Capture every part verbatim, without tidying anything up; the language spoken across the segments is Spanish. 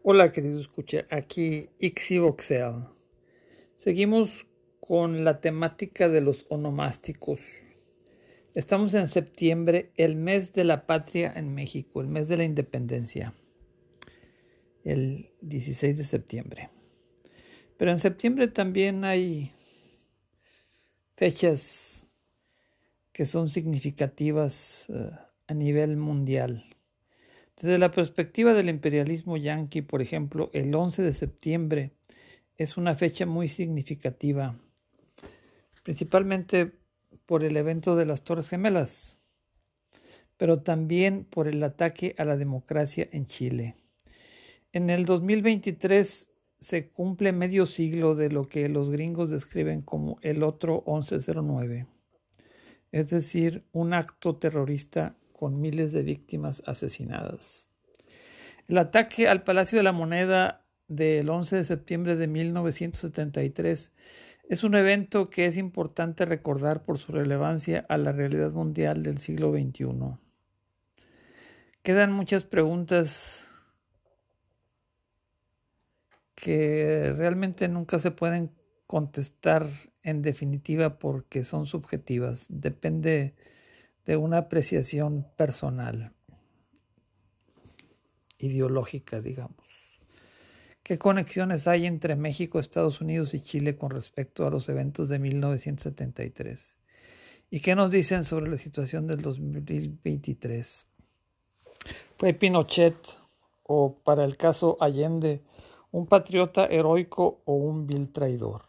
Hola querido escucha, aquí Ixivoxel. Seguimos con la temática de los onomásticos. Estamos en septiembre, el mes de la patria en México, el mes de la independencia, el dieciséis de septiembre. Pero en septiembre también hay fechas que son significativas uh, a nivel mundial. Desde la perspectiva del imperialismo yanqui, por ejemplo, el once de septiembre es una fecha muy significativa, principalmente por el evento de las Torres Gemelas, pero también por el ataque a la democracia en Chile. En el dos mil veintitrés se cumple medio siglo de lo que los gringos describen como el otro once cero nueve, es decir, un acto terrorista con miles de víctimas asesinadas. El ataque al Palacio de la Moneda del once de septiembre de mil novecientos setenta y tres es un evento que es importante recordar por su relevancia a la realidad mundial del siglo veintiuno. Quedan muchas preguntas que realmente nunca se pueden contestar en definitiva porque son subjetivas. Depende de una apreciación personal, ideológica, digamos. ¿Qué conexiones hay entre México, Estados Unidos y Chile con respecto a los eventos de mil novecientos setenta y tres? ¿Y qué nos dicen sobre la situación del dos mil veintitrés? ¿Fue Pinochet, o para el caso Allende, un patriota heroico o un vil traidor?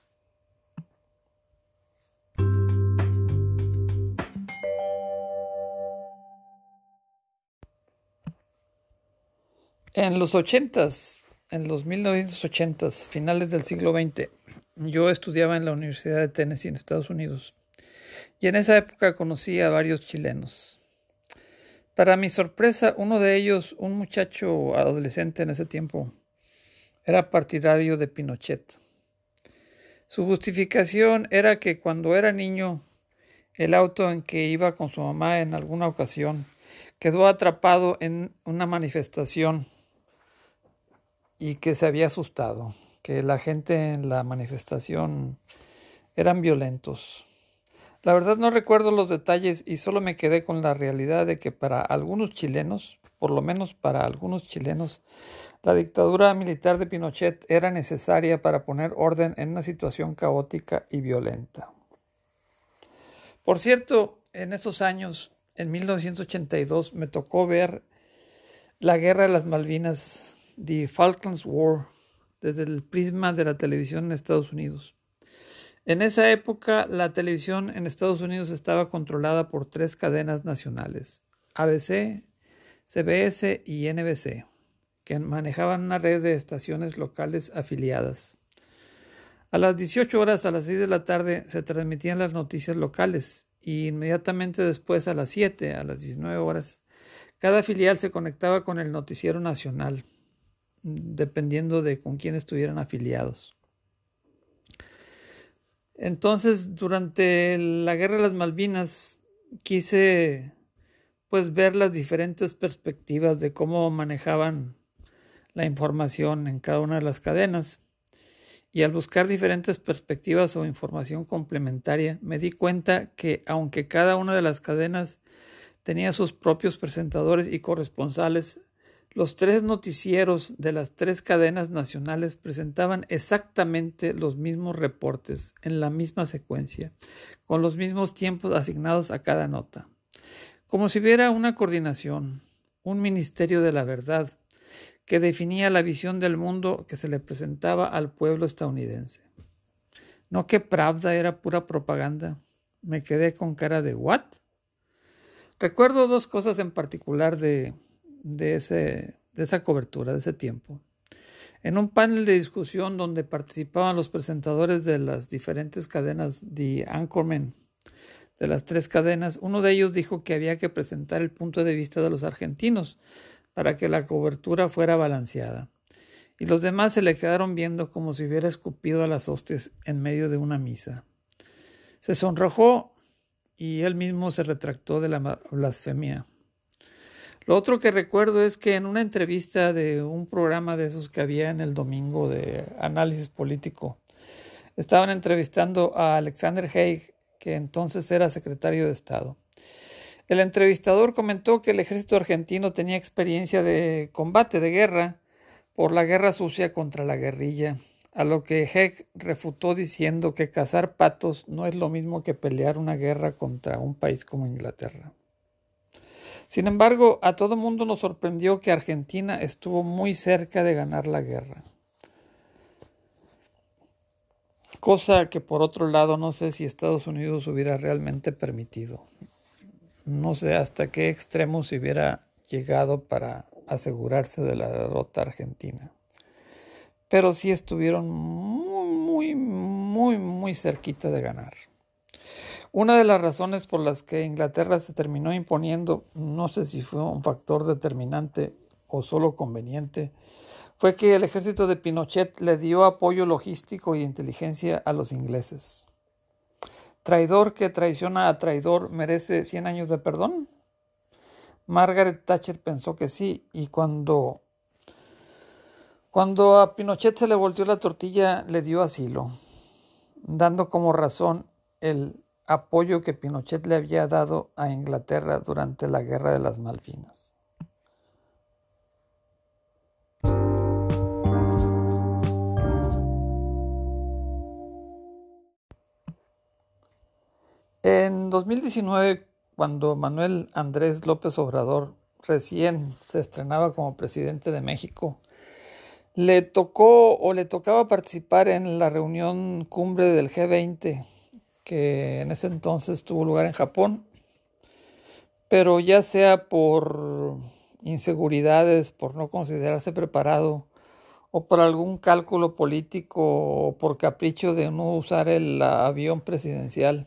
En los ochentas, en los mil novecientos ochentas, finales del siglo veinte, yo estudiaba en la Universidad de Tennessee en Estados Unidos y en esa época conocí a varios chilenos. Para mi sorpresa, uno de ellos, un muchacho adolescente en ese tiempo, era partidario de Pinochet. Su justificación era que cuando era niño, el auto en que iba con su mamá en alguna ocasión quedó atrapado en una manifestación y que se había asustado, que la gente en la manifestación eran violentos. La verdad no recuerdo los detalles y solo me quedé con la realidad de que para algunos chilenos, por lo menos para algunos chilenos, la dictadura militar de Pinochet era necesaria para poner orden en una situación caótica y violenta. Por cierto, en esos años, en mil novecientos ochenta y dos, me tocó ver la Guerra de las Malvinas, The Falklands War, desde el prisma de la televisión en Estados Unidos. En esa época, la televisión en Estados Unidos estaba controlada por tres cadenas nacionales, A B C, C B S y N B C, que manejaban una red de estaciones locales afiliadas. A las dieciocho horas, a las seis de la tarde, se transmitían las noticias locales y inmediatamente después, a las siete, a las diecinueve horas, cada filial se conectaba con el noticiero nacional, dependiendo de con quién estuvieran afiliados. Entonces, durante la Guerra de las Malvinas, quise pues ver las diferentes perspectivas de cómo manejaban la información en cada una de las cadenas. Y al buscar diferentes perspectivas o información complementaria, me di cuenta que aunque cada una de las cadenas tenía sus propios presentadores y corresponsales, los tres noticieros de las tres cadenas nacionales presentaban exactamente los mismos reportes en la misma secuencia, con los mismos tiempos asignados a cada nota. Como si hubiera una coordinación, un ministerio de la verdad, que definía la visión del mundo que se le presentaba al pueblo estadounidense. ¿No que Pravda era pura propaganda? Me quedé con cara de ¿what? Recuerdo dos cosas en particular de, de, ese, de esa cobertura, de ese tiempo. En un panel de discusión donde participaban los presentadores de las diferentes cadenas, The Anchorman, de las tres cadenas, uno de ellos dijo que había que presentar el punto de vista de los argentinos para que la cobertura fuera balanceada. Y los demás se le quedaron viendo como si hubiera escupido a las hostias en medio de una misa. Se sonrojó y él mismo se retractó de la blasfemia. Lo otro que recuerdo es que en una entrevista de un programa de esos que había en el domingo de análisis político, estaban entrevistando a Alexander Haig, que entonces era secretario de Estado. El entrevistador comentó que el ejército argentino tenía experiencia de combate, de guerra, por la guerra sucia contra la guerrilla, a lo que Haig refutó diciendo que cazar patos no es lo mismo que pelear una guerra contra un país como Inglaterra. Sin embargo, a todo mundo nos sorprendió que Argentina estuvo muy cerca de ganar la guerra. Cosa que por otro lado no sé si Estados Unidos hubiera realmente permitido. No sé hasta qué extremo se hubiera llegado para asegurarse de la derrota argentina. Pero sí estuvieron muy, muy, muy, muy cerquita de ganar. Una de las razones por las que Inglaterra se terminó imponiendo, no sé si fue un factor determinante o solo conveniente, fue que el ejército de Pinochet le dio apoyo logístico y inteligencia a los ingleses. ¿Traidor que traiciona a traidor merece cien años de perdón? Margaret Thatcher pensó que sí, y cuando, cuando a Pinochet se le volteó la tortilla, le dio asilo, dando como razón el apoyo que Pinochet le había dado a Inglaterra durante la Guerra de las Malvinas. En dos mil diecinueve, cuando Manuel Andrés López Obrador recién se estrenaba como presidente de México, le tocó o le tocaba participar en la reunión cumbre del G veinte, que en ese entonces tuvo lugar en Japón, pero ya sea por inseguridades, por no considerarse preparado, o por algún cálculo político, o por capricho de no usar el avión presidencial,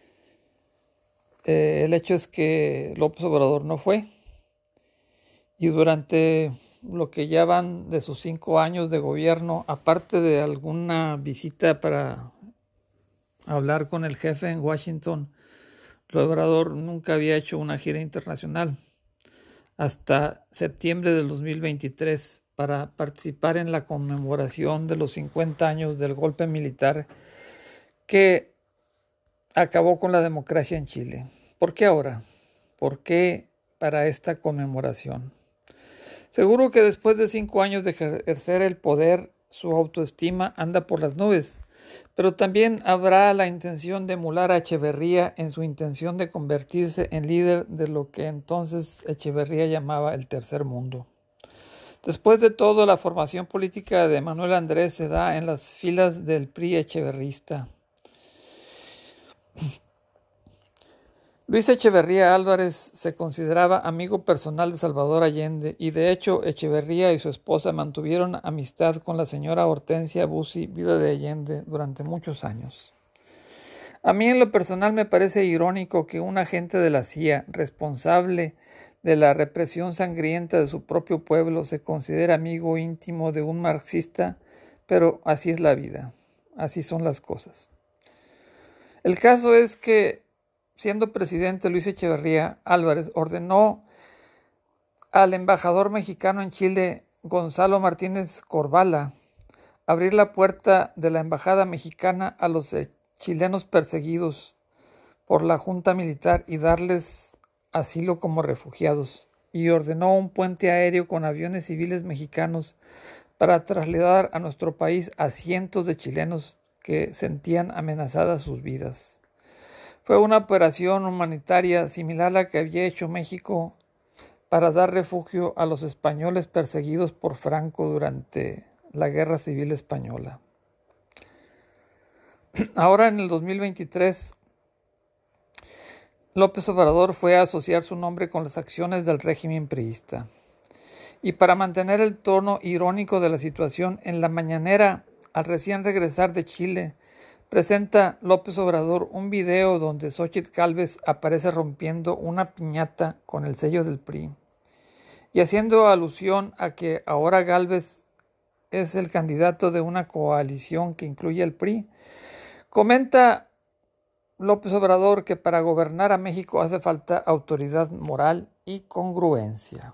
eh, el hecho es que López Obrador no fue, y durante lo que ya van de sus cinco años de gobierno, aparte de alguna visita para hablar con el jefe en Washington, López Obrador nunca había hecho una gira internacional hasta septiembre del dos mil veintitrés para participar en la conmemoración de los cincuenta años del golpe militar que acabó con la democracia en Chile. ¿Por qué ahora? ¿Por qué para esta conmemoración? Seguro que después de cinco años de ejercer el poder, su autoestima anda por las nubes, pero también habrá la intención de emular a Echeverría en su intención de convertirse en líder de lo que entonces Echeverría llamaba el tercer mundo. Después de todo, la formación política de Manuel Andrés se da en las filas del P R I echeverrista. Luis Echeverría Álvarez se consideraba amigo personal de Salvador Allende y de hecho Echeverría y su esposa mantuvieron amistad con la señora Hortensia Bussi, viuda de Allende, durante muchos años. A mí en lo personal me parece irónico que un agente de la C I A, responsable de la represión sangrienta de su propio pueblo, se considere amigo íntimo de un marxista, pero así es la vida, así son las cosas. El caso es que siendo presidente, Luis Echeverría Álvarez ordenó al embajador mexicano en Chile, Gonzalo Martínez Corvala, abrir la puerta de la embajada mexicana a los chilenos perseguidos por la junta militar y darles asilo como refugiados, y ordenó un puente aéreo con aviones civiles mexicanos para trasladar a nuestro país a cientos de chilenos que sentían amenazadas sus vidas. Fue una operación humanitaria similar a la que había hecho México para dar refugio a los españoles perseguidos por Franco durante la Guerra Civil Española. Ahora en el dos mil veintitrés, López Obrador fue a asociar su nombre con las acciones del régimen priista. Y para mantener el tono irónico de la situación, en la mañanera, al recién regresar de Chile, presenta López Obrador un video donde Xóchitl Gálvez aparece rompiendo una piñata con el sello del P R I y haciendo alusión a que ahora Gálvez es el candidato de una coalición que incluye al P R I. Comenta López Obrador que para gobernar a México hace falta autoridad moral y congruencia.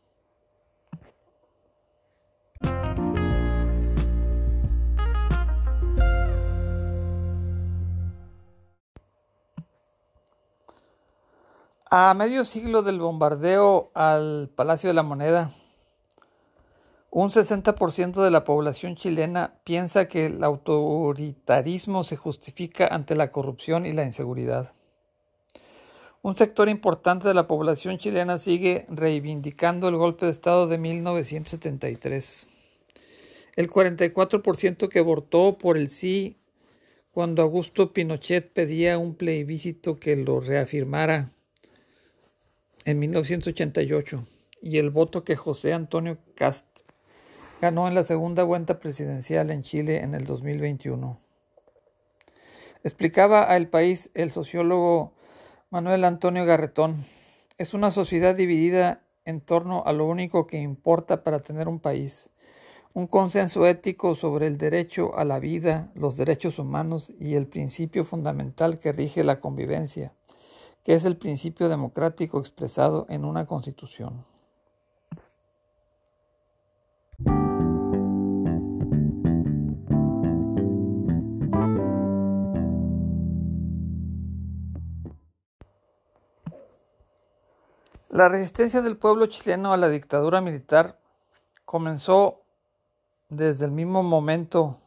A medio siglo del bombardeo al Palacio de la Moneda, un sesenta por ciento de la población chilena piensa que el autoritarismo se justifica ante la corrupción y la inseguridad. Un sector importante de la población chilena sigue reivindicando el golpe de Estado de mil novecientos setenta y tres. El cuarenta y cuatro por ciento que votó por el sí cuando Augusto Pinochet pedía un plebiscito que lo reafirmara en mil novecientos ochenta y ocho, y el voto que José Antonio Kast ganó en la segunda vuelta presidencial en Chile en el dos mil veintiuno. Explicaba a El País el sociólogo Manuel Antonio Garretón: es una sociedad dividida en torno a lo único que importa para tener un país, un consenso ético sobre el derecho a la vida, los derechos humanos y el principio fundamental que rige la convivencia, que es el principio democrático expresado en una constitución. La resistencia del pueblo chileno a la dictadura militar comenzó desde el mismo momento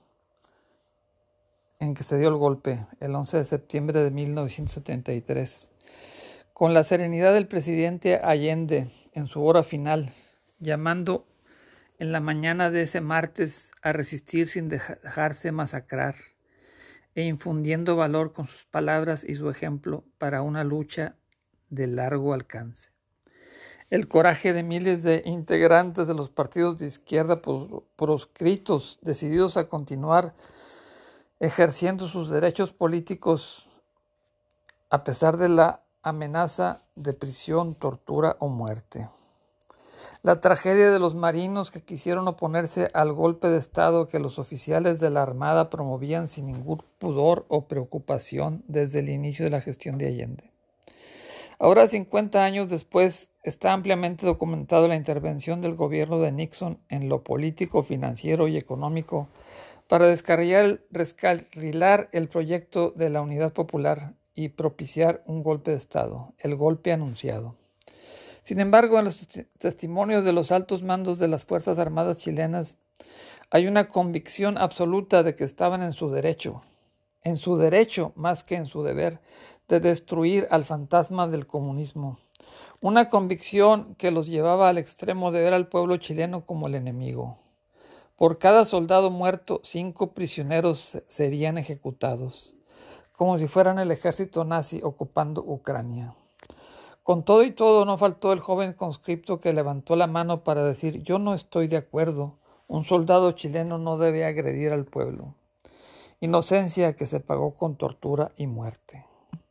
en que se dio el golpe, el once de septiembre de mil novecientos setenta y tres, con la serenidad del presidente Allende en su hora final, llamando en la mañana de ese martes a resistir sin dejarse masacrar, e infundiendo valor con sus palabras y su ejemplo para una lucha de largo alcance. El coraje de miles de integrantes de los partidos de izquierda proscritos, decididos a continuar ejerciendo sus derechos políticos a pesar de la amenaza de prisión, tortura o muerte. La tragedia de los marinos que quisieron oponerse al golpe de Estado que los oficiales de la Armada promovían sin ningún pudor o preocupación desde el inicio de la gestión de Allende. Ahora, cincuenta años después, está ampliamente documentado la intervención del gobierno de Nixon en lo político, financiero y económico para descarrilar el proyecto de la Unidad Popular y propiciar un golpe de Estado, el golpe anunciado. Sin embargo, en los testimonios de los altos mandos de las Fuerzas Armadas chilenas hay una convicción absoluta de que estaban en su derecho, en su derecho más que en su deber, de destruir al fantasma del comunismo. Una convicción que los llevaba al extremo de ver al pueblo chileno como el enemigo. Por cada soldado muerto, cinco prisioneros serían ejecutados, como si fueran el ejército nazi ocupando Ucrania. Con todo y todo, no faltó el joven conscripto que levantó la mano para decir: yo no estoy de acuerdo, un soldado chileno no debe agredir al pueblo. Inocencia que se pagó con tortura y muerte.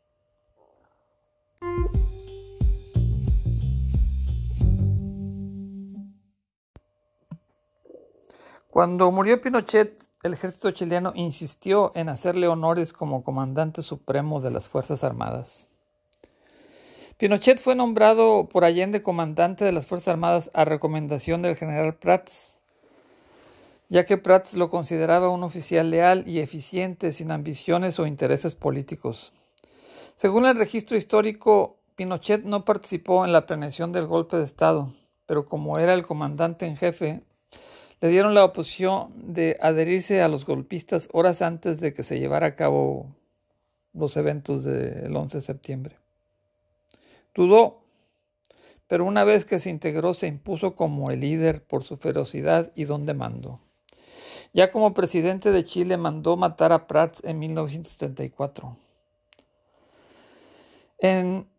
Cuando murió Pinochet, el ejército chileno insistió en hacerle honores como comandante supremo de las Fuerzas Armadas. Pinochet fue nombrado por Allende comandante de las Fuerzas Armadas a recomendación del general Prats, ya que Prats lo consideraba un oficial leal y eficiente, sin ambiciones o intereses políticos. Según el registro histórico, Pinochet no participó en la planeación del golpe de Estado, pero como era el comandante en jefe, le dieron la opción de adherirse a los golpistas horas antes de que se llevara a cabo los eventos del once de septiembre. Dudó, pero una vez que se integró se impuso como el líder por su ferocidad y don de mando. Ya como presidente de Chile mandó matar a Prats en mil novecientos setenta y cuatro. En,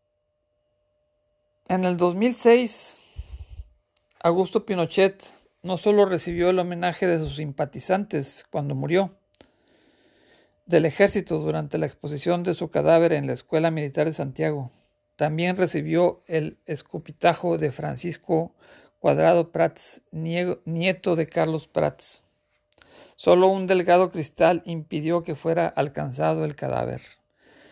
en el dos mil seis, Augusto Pinochet no solo recibió el homenaje de sus simpatizantes cuando murió del ejército durante la exposición de su cadáver en la Escuela Militar de Santiago, también recibió el escupitajo de Francisco Cuadrado Prats, nieto de Carlos Prats. Solo un delgado cristal impidió que fuera alcanzado el cadáver.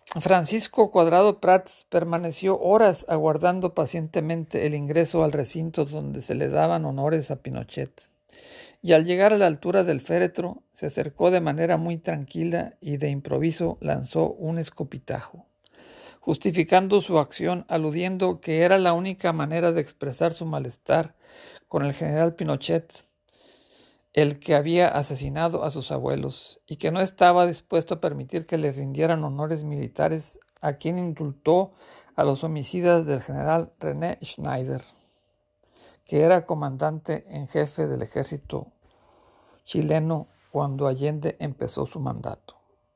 Francisco Cuadrado Prats permaneció horas aguardando pacientemente el ingreso al recinto donde se le daban honores a Pinochet, y al llegar a la altura del féretro se acercó de manera muy tranquila y de improviso lanzó un escopitajo, justificando su acción aludiendo que era la única manera de expresar su malestar con el general Pinochet, el que había asesinado a sus abuelos, y que no estaba dispuesto a permitir que le rindieran honores militares a quien indultó a los homicidas del general René Schneider, que era comandante en jefe del ejército chileno cuando Allende empezó su mandato.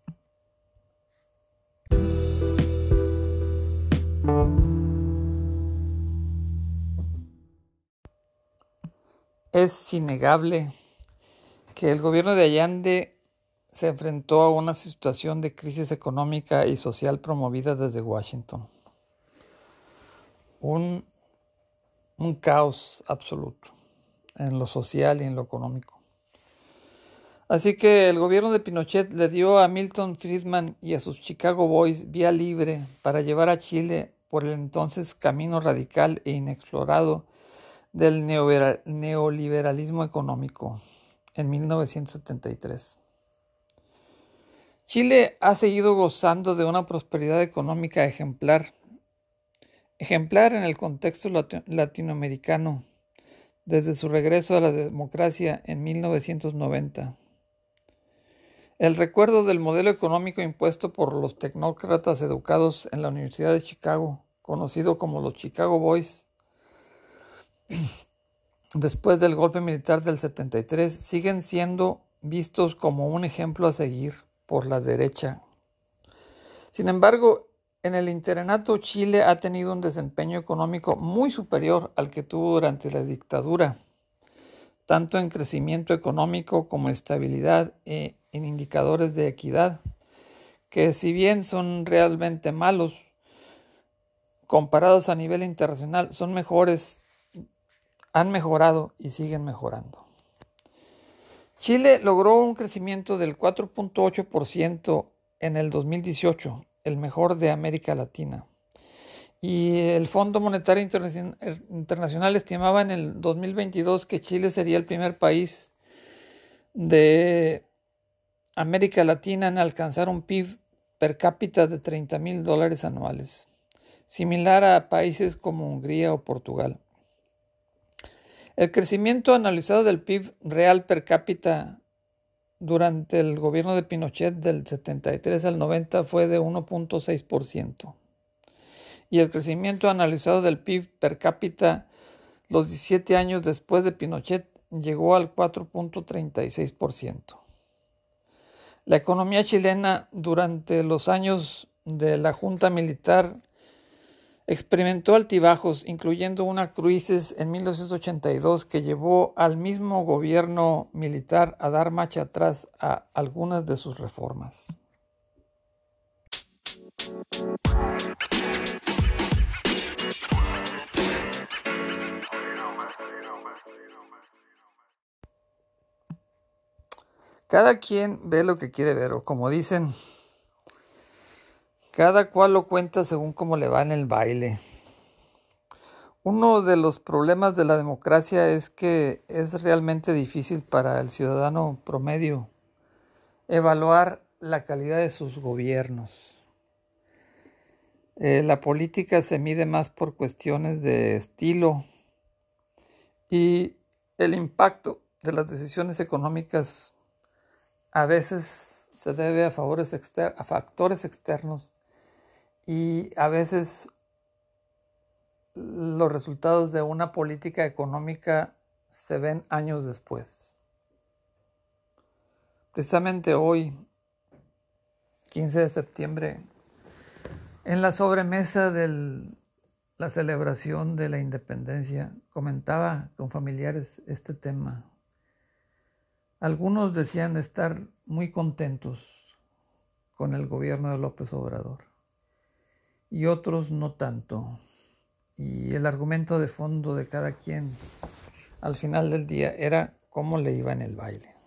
Es innegable que el gobierno de Allende se enfrentó a una situación de crisis económica y social promovida desde Washington. Un, un caos absoluto en lo social y en lo económico. Así que el gobierno de Pinochet le dio a Milton Friedman y a sus Chicago Boys vía libre para llevar a Chile por el entonces camino radical e inexplorado del neoliberalismo económico en mil novecientos setenta y tres. Chile ha seguido gozando de una prosperidad económica ejemplar, ejemplar en el contexto latinoamericano desde su regreso a la democracia en mil novecientos noventa. El recuerdo del modelo económico impuesto por los tecnócratas educados en la Universidad de Chicago, conocido como los Chicago Boys, después del golpe militar del setenta y tres, siguen siendo vistos como un ejemplo a seguir por la derecha. Sin embargo, en el interinato Chile ha tenido un desempeño económico muy superior al que tuvo durante la dictadura, tanto en crecimiento económico como en estabilidad e en indicadores de equidad, que si bien son realmente malos, comparados a nivel internacional, son mejores, han mejorado y siguen mejorando. Chile logró un crecimiento del cuatro punto ocho por ciento en el dos mil dieciocho, el mejor de América Latina. Y el Fondo Monetario Internacional estimaba en el dos mil veintidós que Chile sería el primer país de América Latina en alcanzar un P I B per cápita de treinta mil dólares anuales, similar a países como Hungría o Portugal. El crecimiento anualizado del P I B real per cápita durante el gobierno de Pinochet del setenta y tres al noventa fue de uno punto seis por ciento. Y el crecimiento anualizado del P I B per cápita los diecisiete años después de Pinochet llegó al cuatro punto treinta y seis por ciento. La economía chilena durante los años de la Junta Militar experimentó altibajos, incluyendo una crisis en mil novecientos ochenta y dos que llevó al mismo gobierno militar a dar marcha atrás a algunas de sus reformas. Cada quien ve lo que quiere ver, o como dicen, cada cual lo cuenta según cómo le va en el baile. Uno de los problemas de la democracia es que es realmente difícil para el ciudadano promedio evaluar la calidad de sus gobiernos. Eh, la política se mide más por cuestiones de estilo y el impacto de las decisiones económicas a veces se debe a, favores exter- a factores externos y a veces los resultados de una política económica se ven años después. Precisamente hoy, quince de septiembre, en la sobremesa de la celebración de la independencia, comentaba con familiares este tema. Algunos decían estar muy contentos con el gobierno de López Obrador y otros no tanto. Y el argumento de fondo de cada quien al final del día era cómo le iba en el baile.